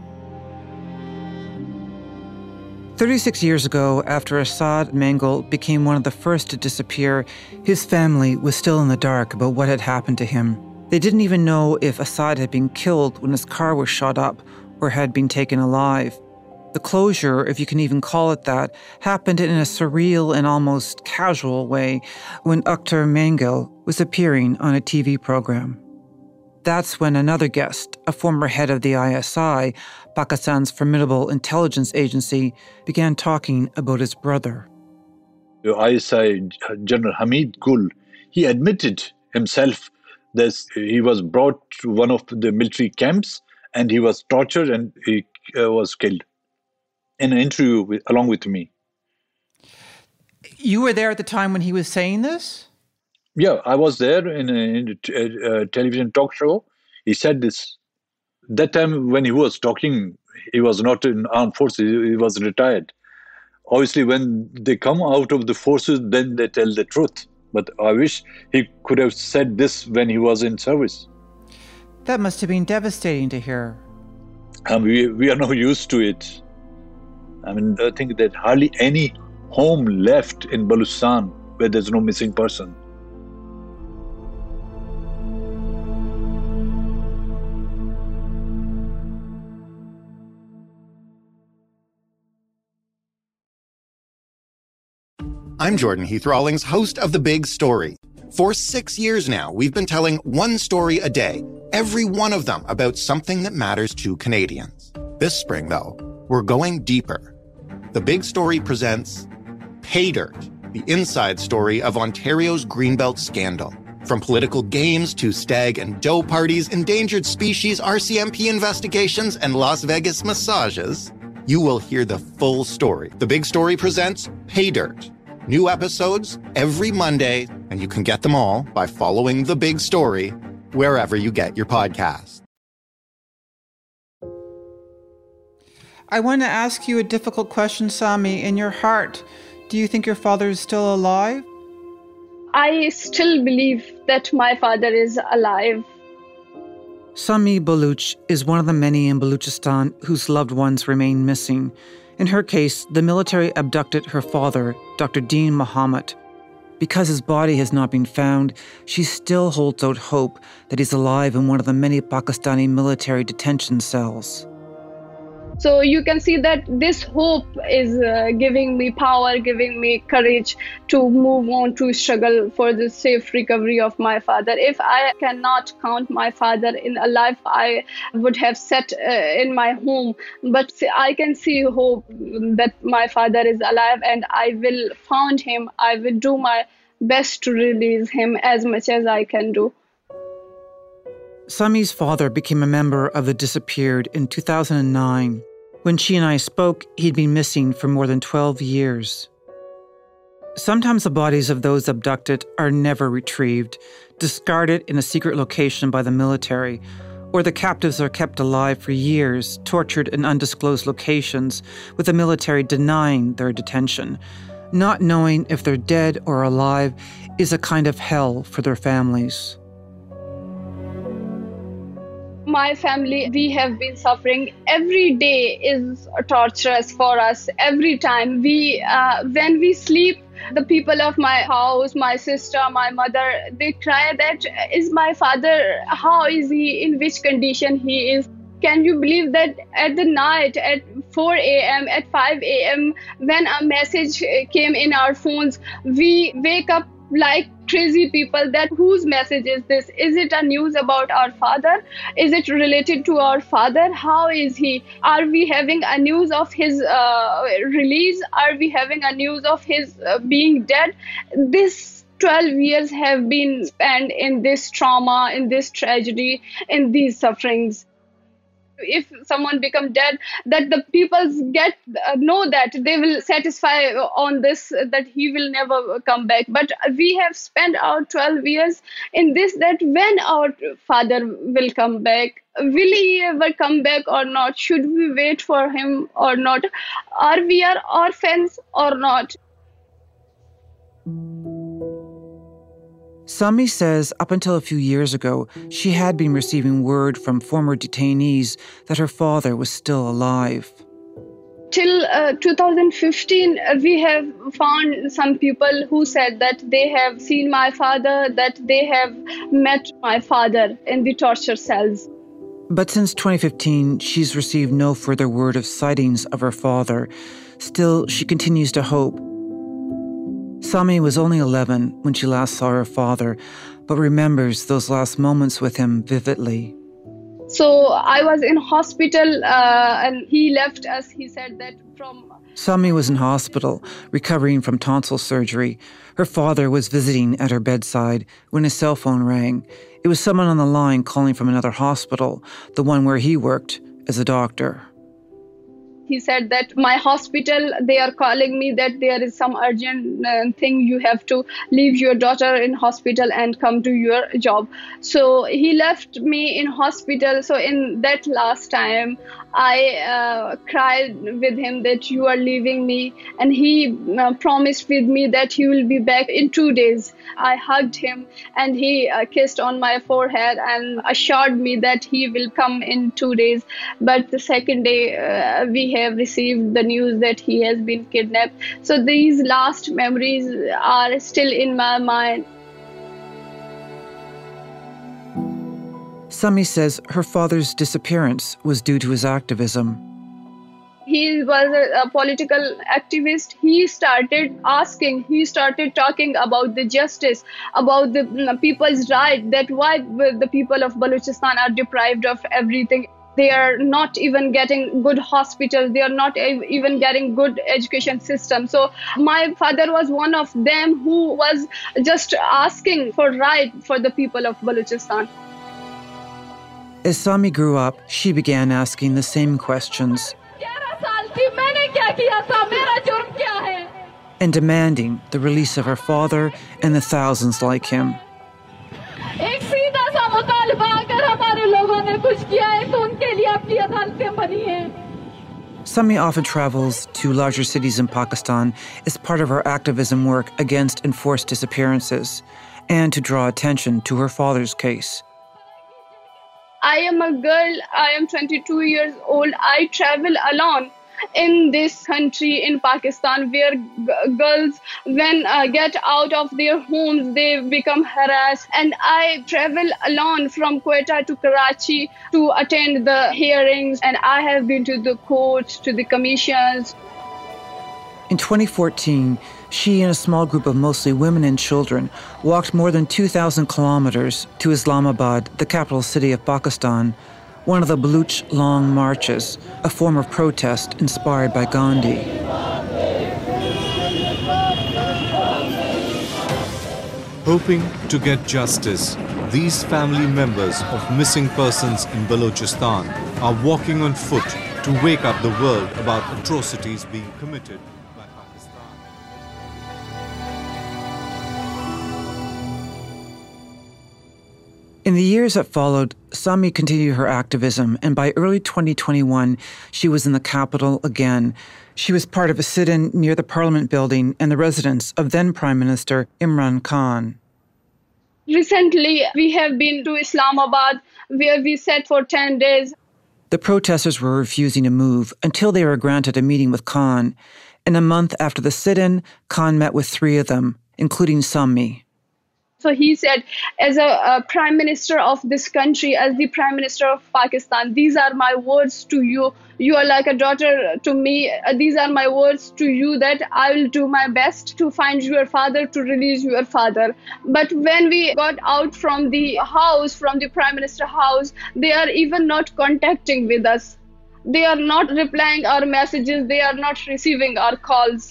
Speaker 3: 36 years ago, after Asad Mengal became one of the first to disappear, his family was still in the dark about what had happened to him. They didn't even know if Asad had been killed when his car was shot up or had been taken alive. The closure, if you can even call it that, happened in a surreal and almost casual way when Akhtar Mengal was appearing on a TV program. That's when another guest, a former head of the ISI, Pakistan's formidable intelligence agency, began talking about his brother.
Speaker 8: The ISI General Hamid Gul, he admitted himself that he was brought to one of the military camps and he was tortured and he was killed in an interview along with me.
Speaker 3: You were there at the time when he was saying this?
Speaker 8: Yeah, I was there in a television talk show. He said this. That time when he was talking, he was not in armed forces, he was retired. Obviously, when they come out of the forces, then they tell the truth. But I wish he could have said this when he was in service.
Speaker 3: That must have been devastating to hear.
Speaker 8: We are now used to it. I think that hardly any home left in Baluchistan where there's no missing person.
Speaker 15: I'm Jordan Heath Rawlings, host of The Big Story. For 6 years now, we've been telling one story a day, every one of them about something that matters to Canadians. This spring, though, we're going deeper. The Big Story presents Pay Dirt, the inside story of Ontario's Greenbelt scandal. From political games to stag and doe parties, endangered species, RCMP investigations, and Las Vegas massages, you will hear the full story. The Big Story presents Pay Dirt. New episodes every Monday, and you can get them all by following The Big Story wherever you get your podcasts.
Speaker 3: I want to ask you a difficult question, Sami. In your heart, do you think your father is still alive?
Speaker 16: I still believe that my father is alive.
Speaker 3: Sami Baluch is one of the many in Baluchistan whose loved ones remain missing. In her case, the military abducted her father, Dr. Deen Mohammed. Because his body has not been found, she still holds out hope that he's alive in one of the many Pakistani military detention cells.
Speaker 16: So you can see that this hope is giving me power, giving me courage to move on, to struggle for the safe recovery of my father. If I cannot count my father in a life, I would have sat in my home. But I can see hope that my father is alive and I will find him. I will do my best to release him as much as I can do.
Speaker 3: Sami's father became a member of the Disappeared in 2009. When she and I spoke, he'd been missing for more than 12 years. Sometimes the bodies of those abducted are never retrieved, discarded in a secret location by the military, or the captives are kept alive for years, tortured in undisclosed locations, with the military denying their detention. Not knowing if they're dead or alive is a kind of hell for their families.
Speaker 16: My family, we have been suffering. Every day is torturous for us. Every time when we sleep, the people of my house, my sister, my mother, they cry that, is my father, how is he, in which condition he is? Can you believe that at the night, at 4 a.m., at 5 a.m., when a message came in our phones, we wake up like crazy people that whose message is this? Is it a news about our father? Is it related to our father? How is he? Are we having a news of his release? Are we having a news of his being dead? This 12 years have been spent in this trauma, in this tragedy, in these sufferings. If someone become dead, that the people know that they will satisfy on this, that he will never come back. But we have spent our 12 years in this, that when our father will come back, will he ever come back or not? Should we wait for him or not? Are we orphans or not?
Speaker 3: Sami says up until a few years ago, she had been receiving word from former detainees that her father was still alive.
Speaker 16: Till 2015, we have found some people who said that they have seen my father, that they have met my father in the torture cells.
Speaker 3: But since 2015, she's received no further word of sightings of her father. Still, she continues to hope. Sami was only 11 when she last saw her father, but remembers those last moments with him vividly.
Speaker 16: So I was in hospital and he left us. He said that from...
Speaker 3: Sami was in hospital, recovering from tonsil surgery. Her father was visiting at her bedside when his cell phone rang. It was someone on the line calling from another hospital, the one where he worked as a doctor.
Speaker 16: He said that my hospital, they are calling me that there is some urgent thing. You have to leave your daughter in hospital and come to your job. So he left me in hospital. So in that last time, I cried with him that you are leaving me. And he promised with me that he will be back in 2 days. I hugged him and he kissed on my forehead and assured me that he will come in 2 days. But the second day, we have received the news that he has been kidnapped. So these last memories are still in my mind.
Speaker 3: Sami says her father's disappearance was due to his activism.
Speaker 16: He was a political activist. He started talking about the justice, about the people's right, that why the people of Balochistan are deprived of everything. They are not even getting good hospitals. They are not even getting good education system. So my father was one of them who was just asking for right for the people of Balochistan.
Speaker 3: As Sami grew up, she began asking the same questions and demanding the release of her father and the thousands like him. Sami often travels to larger cities in Pakistan as part of her activism work against enforced disappearances and to draw attention to her father's case.
Speaker 16: I am a girl. I am 22 years old. I travel alone in this country, in Pakistan, where girls, when get out of their homes, they become harassed. And I travel alone from Quetta to Karachi to attend the hearings. And I have been to the courts, to the commissions.
Speaker 3: In 2014, she and a small group of mostly women and children walked more than 2,000 kilometers to Islamabad, the capital city of Pakistan, one of the Baluch Long Marches, a form of protest inspired by Gandhi.
Speaker 17: Hoping to get justice, these family members of missing persons in Balochistan are walking on foot to wake up the world about atrocities being committed by Pakistan.
Speaker 3: In the years that followed, Sami continued her activism, and by early 2021, she was in the capital again. She was part of a sit-in near the Parliament building and the residence of then Prime Minister Imran Khan.
Speaker 16: Recently, we have been to Islamabad, where we sat for 10 days.
Speaker 3: The protesters were refusing to move until they were granted a meeting with Khan. And a month after the sit-in, Khan met with 3 of them, including Sami.
Speaker 16: So he said, as a prime minister of this country, as the prime minister of Pakistan, these are my words to you. You are like a daughter to me. These are my words to you that I will do my best to find your father, to release your father. But when we got out from the house, from the prime minister house, they are even not contacting with us. They are not replying our messages. They are not receiving our calls.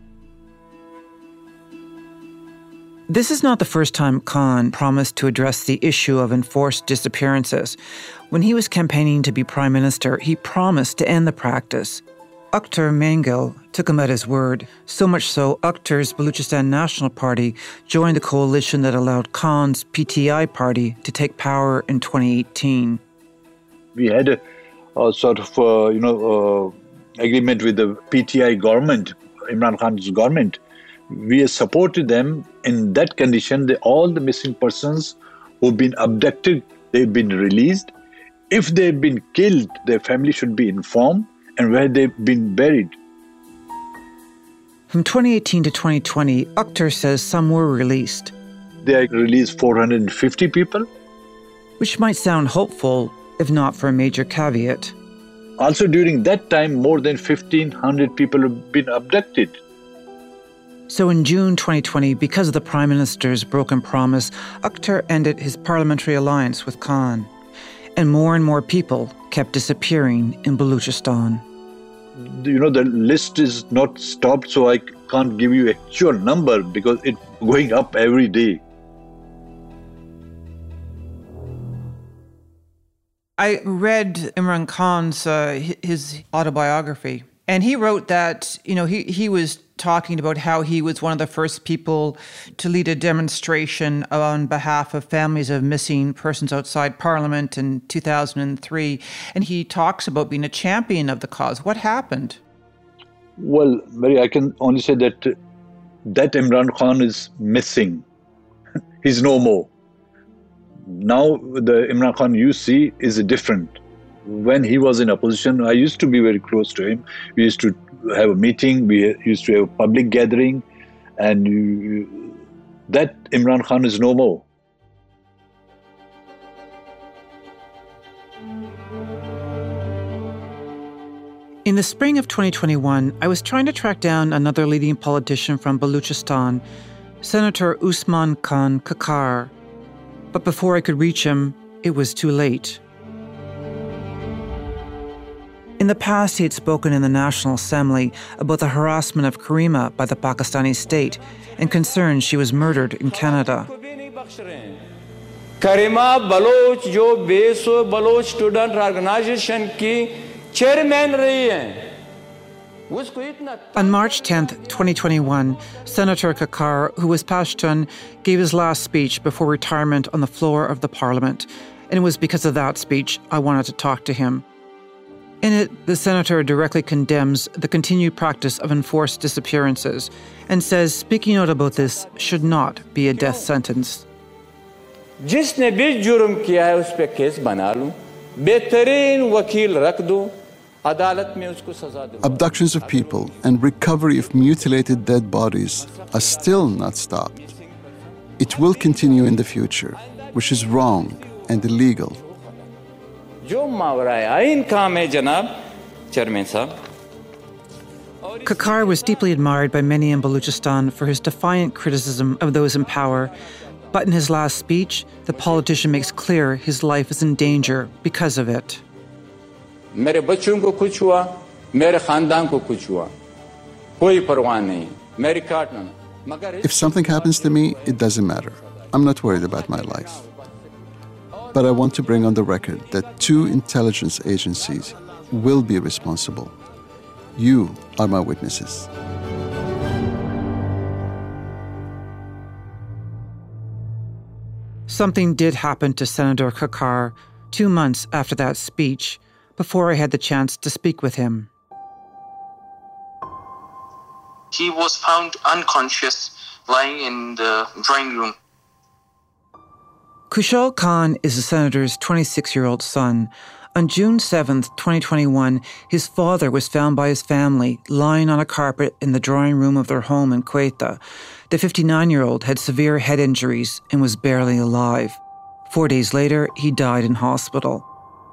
Speaker 3: This is not the first time Khan promised to address the issue of enforced disappearances. When he was campaigning to be prime minister, he promised to end the practice. Akhtar Mangil took him at his word, so much so Akhtar's Baluchistan National Party joined the coalition that allowed Khan's PTI party to take power in 2018.
Speaker 8: We had a sort of, agreement with the PTI government, Imran Khan's government. We supported them in that condition. All the missing persons who've been abducted, they've been released. If they've been killed, their family should be informed and where they've been buried.
Speaker 3: From 2018 to 2020, Akhtar says some were released.
Speaker 8: They released 450 people.
Speaker 3: Which might sound hopeful, if not for a major caveat.
Speaker 8: Also during that time, more than 1,500 people have been abducted.
Speaker 3: So in June 2020, because of the Prime Minister's broken promise, Akhtar ended his parliamentary alliance with Khan. And more people kept disappearing in Baluchistan.
Speaker 8: The list is not stopped, so I can't give you actual number because it's going up every day.
Speaker 3: I read Imran Khan's his autobiography, and he wrote that he was talking about how he was one of the first people to lead a demonstration on behalf of families of missing persons outside Parliament in 2003, and he talks about being a champion of the cause. What happened?
Speaker 8: Well, Mary, I can only say that Imran Khan is missing. He's no more. Now the Imran Khan you see is different. When he was in opposition, I used to be very close to him. We used to have a meeting, we used to have a public gathering, and that Imran Khan is no more.
Speaker 3: In the spring of 2021, I was trying to track down another leading politician from Baluchistan, Senator Usman Khan Kakar. But before I could reach him, it was too late. In the past, he had spoken in the National Assembly about the harassment of Karima by the Pakistani state and concerns she was murdered in Canada.
Speaker 18: Karima Baloch, jo Beso Baloch Student Organization ki chairman rahi hai.
Speaker 3: On March 10, 2021, Senator Kakar, who was Pashtun, gave his last speech before retirement on the floor of the Parliament. And it was because of that speech I wanted to talk to him. In it, the senator directly condemns the continued practice of enforced disappearances and says speaking out about this should not be a death sentence.
Speaker 18: जिसने भी जुर्म किया है उस पे case बना लूं, बेहतरीन वकील रख दूं, अदालत में उसको सजा दूं.
Speaker 19: Abductions of people and recovery of mutilated dead bodies are still not stopped. It will continue in the future, which is wrong and illegal.
Speaker 3: Kakar was deeply admired by many in Baluchistan for his defiant criticism of those in power. But in his last speech, the politician makes clear his life is in danger because of it.
Speaker 19: If something happens to me, it doesn't matter. I'm not worried about my life. But I want to bring on the record that 2 intelligence agencies will be responsible. You are my witnesses.
Speaker 3: Something did happen to Senator Khakar 2 months after that speech, before I had the chance to speak with him.
Speaker 20: He was found unconscious, lying in the drawing room.
Speaker 3: Kushal Khan is the senator's 26-year-old son. On June 7th, 2021, his father was found by his family lying on a carpet in the drawing room of their home in Quetta. The 59-year-old had severe head injuries and was barely alive. 4 days later, he died in hospital.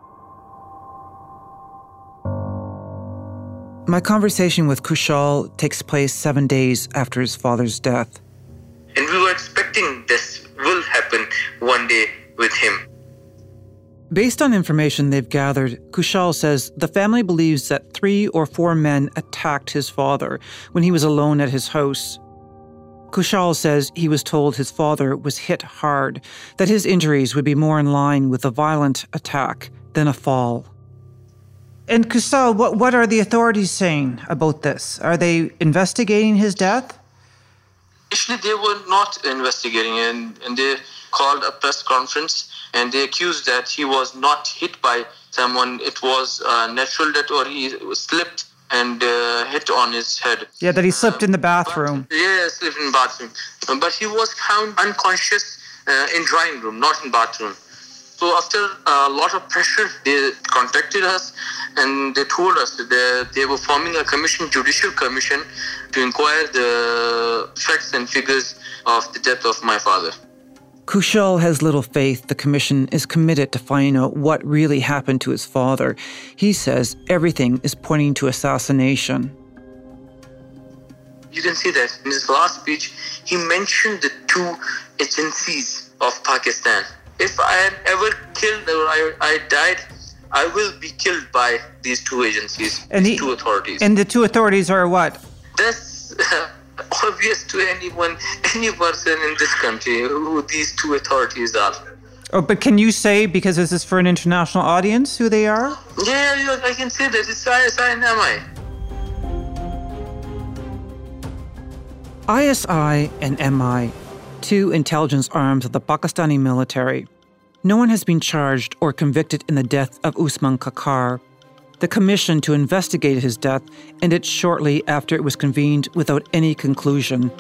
Speaker 3: My conversation with Kushal takes place 7 days after his father's death.
Speaker 20: And we were expecting this will happen one day with him.
Speaker 3: Based on information they've gathered, Kushal says the family believes that 3 or 4 men attacked his father when he was alone at his house. Kushal says he was told his father was hit hard, that his injuries would be more in line with a violent attack than a fall. And Kushal, what are the authorities saying about this? Are they investigating his death?
Speaker 20: Actually, they were not investigating, and they called a press conference and they accused that he was not hit by someone. It was natural death, or he slipped and hit on his head.
Speaker 3: Yeah, that he slipped in the bathroom.
Speaker 20: Slipped in the bathroom. But he was found unconscious in drawing room, not in bathroom. So after a lot of pressure, they contacted us and they told us that they were forming a commission, judicial commission, to inquire the facts and figures of the death of my father.
Speaker 3: Kushal has little faith the commission is committed to finding out what really happened to his father. He says everything is pointing to assassination.
Speaker 20: You can see that in his last speech, he mentioned the 2 agencies of Pakistan. If I am ever killed or I died, I will be killed by these 2 agencies, these 2 authorities.
Speaker 3: And the 2 authorities are what?
Speaker 20: That's obvious to anyone, any person in this country who these 2 authorities are.
Speaker 3: Oh, but can you say, because this is for an international audience, who they are?
Speaker 20: Yeah, I can say that. It's ISI and MI.
Speaker 3: ISI and MI, 2 intelligence arms of the Pakistani military. No one has been charged or convicted in the death of Usman Khakar. The commission to investigate his death ended shortly after it was convened without any conclusion.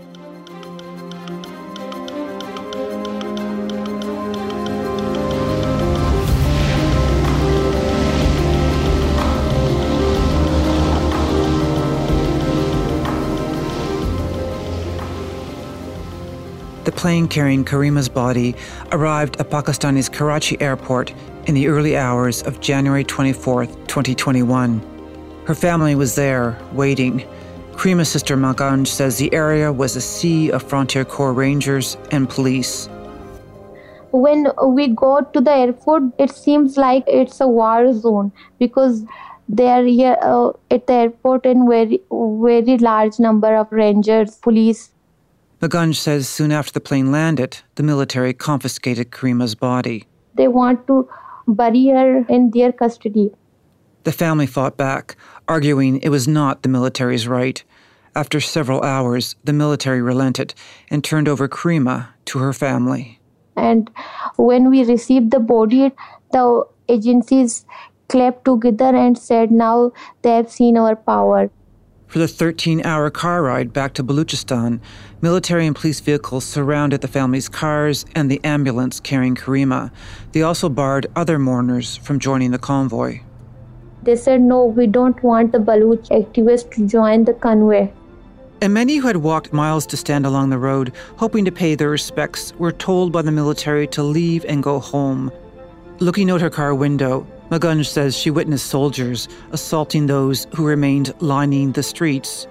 Speaker 3: The plane carrying Karima's body arrived at Pakistani's Karachi airport in the early hours of January 24th, 2021. Her family was there, waiting. Karima's sister Maganj says the area was a sea of Frontier Corps Rangers and police.
Speaker 5: When we go to the airport, it seems like it's a war zone because they are here at the airport in very large number of rangers, police.
Speaker 3: Maganj says soon after the plane landed, the military confiscated Karima's body.
Speaker 5: They want to bury her in their custody.
Speaker 3: The family fought back, arguing it was not the military's right. After several hours, the military relented and turned over Karima to her family.
Speaker 5: And when we received the body, the agencies clapped together and said, now they have seen our power.
Speaker 3: For the 13-hour car ride back to Baluchistan, military and police vehicles surrounded the family's cars and the ambulance carrying Karima. They also barred other mourners from joining the convoy.
Speaker 5: They said, no, we don't want the Baluch activists to join the convoy.
Speaker 3: And many who had walked miles to stand along the road, hoping to pay their respects, were told by the military to leave and go home. Looking out her car window, Maganj says she witnessed soldiers assaulting those who remained lining the streets.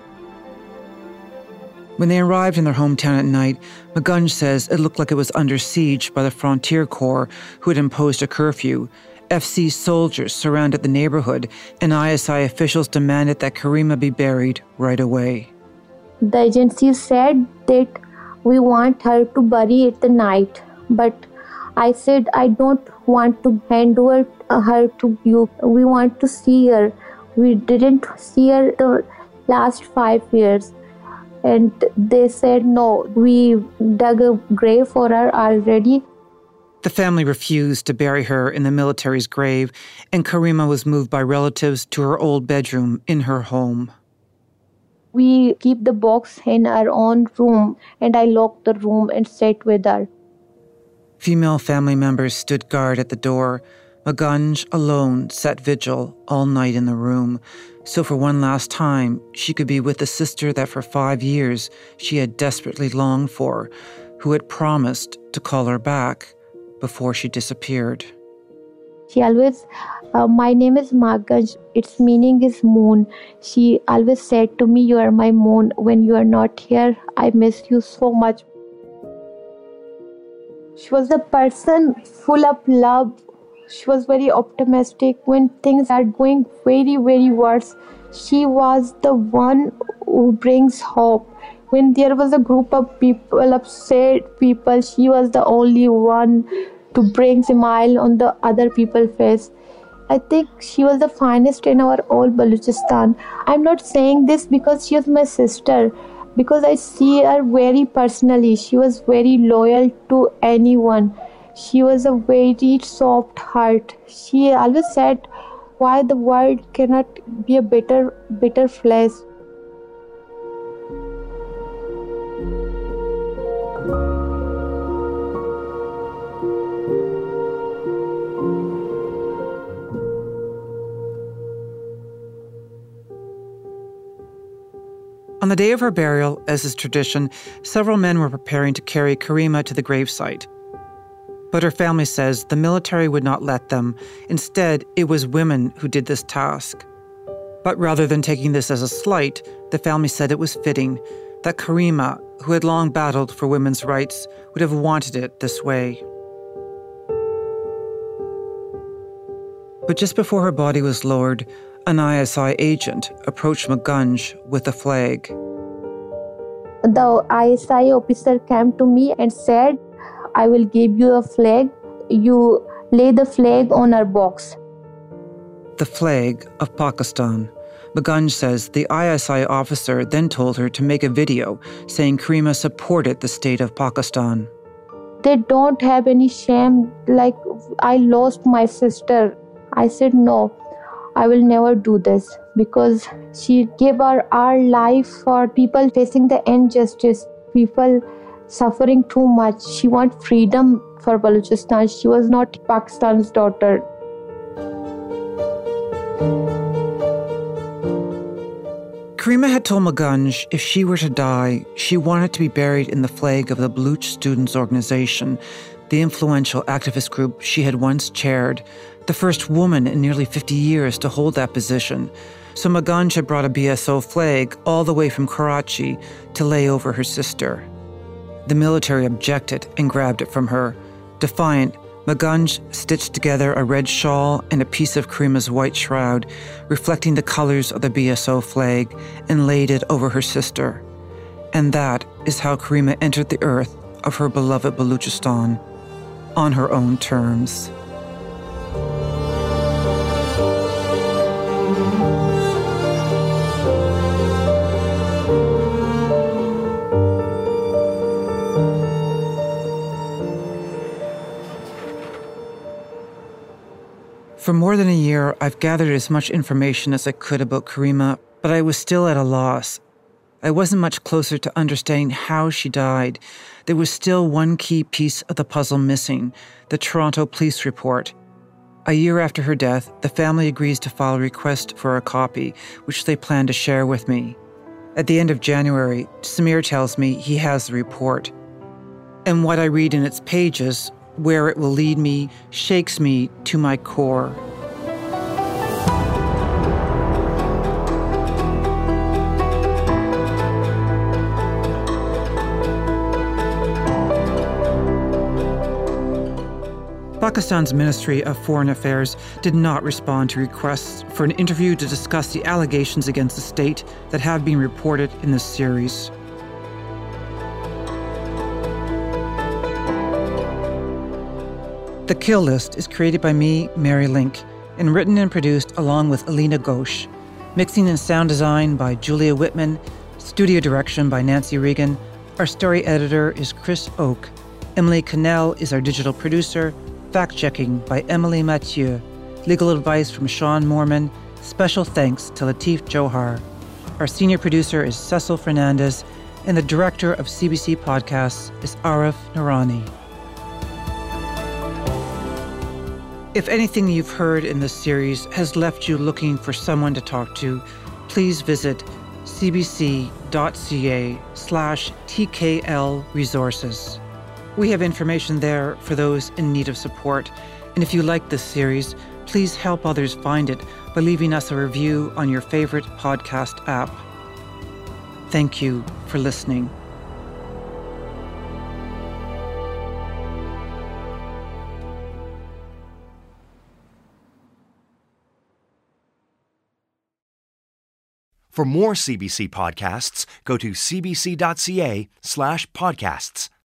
Speaker 3: When they arrived in their hometown at night, Maganj says it looked like it was under siege by the Frontier Corps, who had imposed a curfew. FC soldiers surrounded the neighborhood, and ISI officials demanded that Karima be buried right away.
Speaker 5: The agency said that we want her to bury it the night, but I said I don't want to hand over her to you. We want to see her. We didn't see her the last 5 years. And they said, no, we dug a grave for her already.
Speaker 3: The family refused to bury her in the military's grave, and Karima was moved by relatives to her old bedroom in her home.
Speaker 5: We keep the box in our own room, and I locked the room and sat with her.
Speaker 3: Female family members stood guard at the door. Magunj alone sat vigil all night in the room, so for one last time she could be with the sister that for 5 years she had desperately longed for, who had promised to call her back before she disappeared.
Speaker 5: She always, my name is Magunj, its meaning is moon. She always said to me, you are my moon. When you are not here, I miss you so much. She was a person full of love. She was very optimistic when things are going very, very worse. She was the one who brings hope. When there was a group of people, upset people, she was the only one to bring a smile on the other people's face. I think she was the finest in our whole Balochistan. I'm not saying this because she was my sister, because I see her very personally. She was very loyal to anyone. She was a very soft heart. She always said, why the world cannot be a better place.
Speaker 3: On the day of her burial, as is tradition, several men were preparing to carry Karima to the gravesite. But her family says the military would not let them. Instead, it was women who did this task. But rather than taking this as a slight, the family said it was fitting that Karima, who had long battled for women's rights, would have wanted it this way. But just before her body was lowered, an ISI agent approached Magunj with a flag.
Speaker 5: The ISI officer came to me and said, I will give you a flag. You lay the flag on our box.
Speaker 3: The flag of Pakistan. Magunj says the ISI officer then told her to make a video saying Karima supported the state of Pakistan.
Speaker 5: They don't have any shame, like I lost my sister. I said, no, I will never do this, because she gave our life for people facing the injustice, people suffering too much. She wanted freedom for Balochistan. She was not Pakistan's daughter.
Speaker 3: Karima had told Magunj if she were to die, she wanted to be buried in the flag of the Baluch Students' Organization, the influential activist group she had once chaired, the first woman in nearly 50 years to hold that position. So Magunj had brought a BSO flag all the way from Karachi to lay over her sister. The military objected and grabbed it from her. Defiant, Magunj stitched together a red shawl and a piece of Karima's white shroud, reflecting the colors of the BSO flag, and laid it over her sister. And that is how Karima entered the earth of her beloved Balochistan, on her own terms. For more than a year, I've gathered as much information as I could about Karima, but I was still at a loss. I wasn't much closer to understanding how she died. There was still one key piece of the puzzle missing, the Toronto police report. A year after her death, the family agrees to file a request for a copy, which they plan to share with me. At the end of January, Samir tells me he has the report. And what I read in its pages, where it will lead me, shakes me to my core. Pakistan's Ministry of Foreign Affairs did not respond to requests for an interview to discuss the allegations against the state that have been reported in this series. The Kill List is created by me, Mary Link, and written and produced along with Alina Ghosh. Mixing and sound design by Julia Whitman. Studio direction by Nancy Regan. Our story editor is Chris Oak. Emily Cannell is our digital producer, fact-checking by Emily Mathieu, legal advice from Sean Moorman. Special thanks to Latif Johar. Our senior producer is Cecil Fernandez, and the director of CBC Podcasts is Arif Noorani. If anything you've heard in this series has left you looking for someone to talk to, please visit cbc.ca/TKL resources. We have information there for those in need of support. And if you like this series, please help others find it by leaving us a review on your favorite podcast app. Thank you for listening.
Speaker 2: For more CBC podcasts, go to cbc.ca/podcasts.